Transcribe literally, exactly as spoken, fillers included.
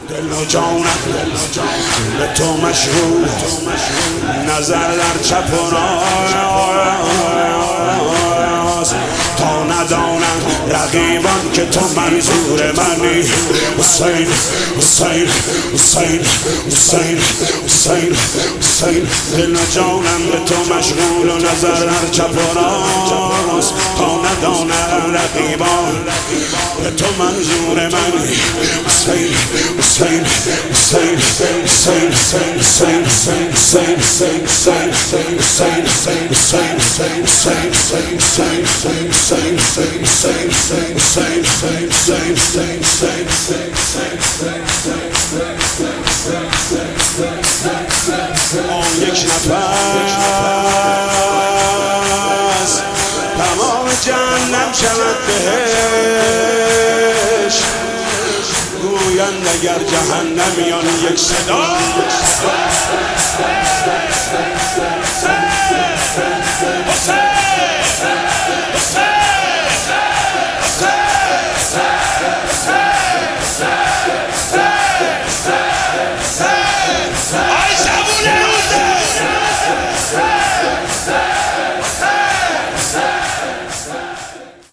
دل و جانم به تو مشغول، نظر در چپ و راست، تا ندانم رقیبان که تو منظور منی. حسین حسین حسین حسین حسین حسین دل و جانم به تو مشغول و نظر در چپ و راست، تا ندانم رقیبان به تو منظور منی. حسین حسین حسین حسین حسین حسین حسین حسین حسین حسین حسین حسین حسین آن یک نفس تمام جهنم شود بهش، گویند اگر جهنمیان یک صدا